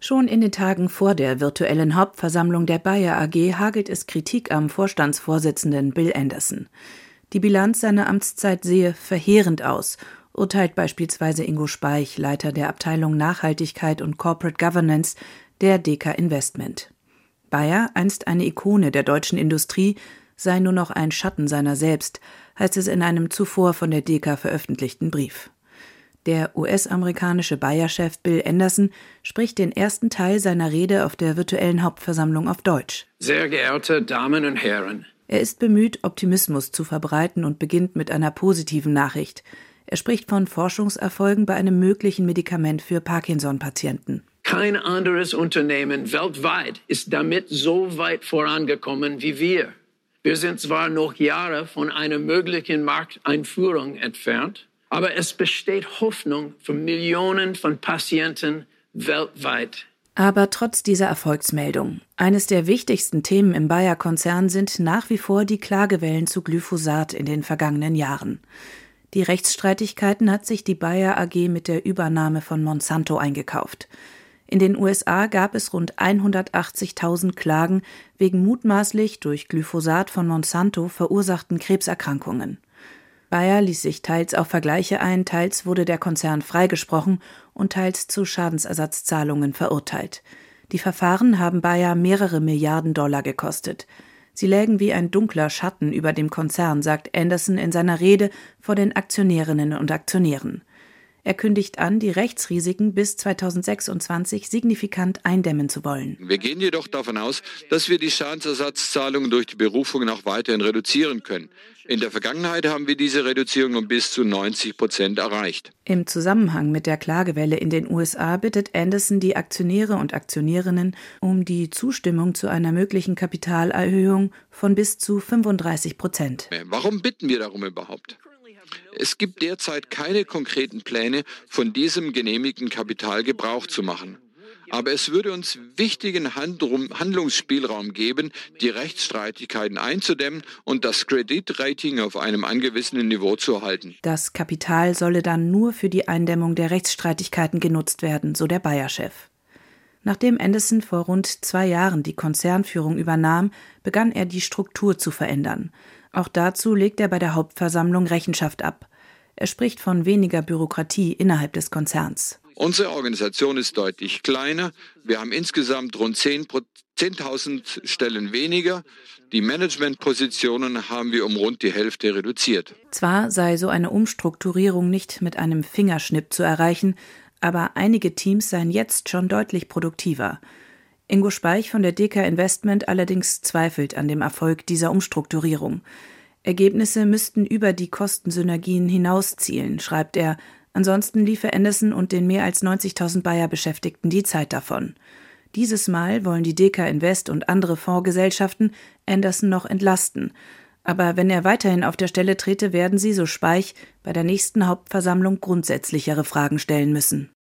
Schon in den Tagen vor der virtuellen Hauptversammlung der Bayer AG hagelt es Kritik am Vorstandsvorsitzenden Bill Anderson. Die Bilanz seiner Amtszeit sehe verheerend aus, urteilt beispielsweise Ingo Speich, Leiter der Abteilung Nachhaltigkeit und Corporate Governance der Deka Investment. Bayer, einst eine Ikone der deutschen Industrie, sei nur noch ein Schatten seiner selbst, heißt es in einem zuvor von der Deka veröffentlichten Brief. Der US-amerikanische Bayer-Chef Bill Anderson spricht den ersten Teil seiner Rede auf der virtuellen Hauptversammlung auf Deutsch. Sehr geehrte Damen und Herren. Er ist bemüht, Optimismus zu verbreiten und beginnt mit einer positiven Nachricht. Er spricht von Forschungserfolgen bei einem möglichen Medikament für Parkinson-Patienten. Kein anderes Unternehmen weltweit ist damit so weit vorangekommen wie wir. Wir sind zwar noch Jahre von einer möglichen Markteinführung entfernt, aber es besteht Hoffnung für Millionen von Patienten weltweit. Aber trotz dieser Erfolgsmeldung, eines der wichtigsten Themen im Bayer-Konzern sind nach wie vor die Klagewellen zu Glyphosat in den vergangenen Jahren. Die Rechtsstreitigkeiten hat sich die Bayer AG mit der Übernahme von Monsanto eingekauft. In den USA gab es rund 180.000 Klagen wegen mutmaßlich durch Glyphosat von Monsanto verursachten Krebserkrankungen. Bayer ließ sich teils auf Vergleiche ein, teils wurde der Konzern freigesprochen und teils zu Schadensersatzzahlungen verurteilt. Die Verfahren haben Bayer mehrere Milliarden Dollar gekostet. Sie lägen wie ein dunkler Schatten über dem Konzern, sagt Anderson in seiner Rede vor den Aktionärinnen und Aktionären. Er kündigt an, die Rechtsrisiken bis 2026 signifikant eindämmen zu wollen. Wir gehen jedoch davon aus, dass wir die Schadensersatzzahlungen durch die Berufungen auch weiterhin reduzieren können. In der Vergangenheit haben wir diese Reduzierung um bis zu 90% erreicht. Im Zusammenhang mit der Klagewelle in den USA bittet Anderson die Aktionäre und Aktionärinnen um die Zustimmung zu einer möglichen Kapitalerhöhung von bis zu 35%. Warum bitten wir darum überhaupt? Es gibt derzeit keine konkreten Pläne, von diesem genehmigten Kapital Gebrauch zu machen. Aber es würde uns wichtigen Handlungsspielraum geben, die Rechtsstreitigkeiten einzudämmen und das Kreditrating auf einem angemessenen Niveau zu halten. Das Kapital solle dann nur für die Eindämmung der Rechtsstreitigkeiten genutzt werden, so der Bayer-Chef. Nachdem Anderson vor rund 2 Jahren die Konzernführung übernahm, begann er die Struktur zu verändern. Auch dazu legt er bei der Hauptversammlung Rechenschaft ab. Er spricht von weniger Bürokratie innerhalb des Konzerns. Unsere Organisation ist deutlich kleiner. Wir haben insgesamt rund 10.000 Stellen weniger. Die Managementpositionen haben wir um rund die Hälfte reduziert. Zwar sei so eine Umstrukturierung nicht mit einem Fingerschnipp zu erreichen, aber einige Teams seien jetzt schon deutlich produktiver. Ingo Speich von der Deka Investment allerdings zweifelt an dem Erfolg dieser Umstrukturierung. Ergebnisse müssten über die Kostensynergien hinauszielen, schreibt er. Ansonsten liefe Anderson und den mehr als 90.000 Bayer-Beschäftigten die Zeit davon. Dieses Mal wollen die Deka Invest und andere Fondsgesellschaften Anderson noch entlasten. Aber wenn er weiterhin auf der Stelle trete, werden sie, so Speich, bei der nächsten Hauptversammlung grundsätzlichere Fragen stellen müssen.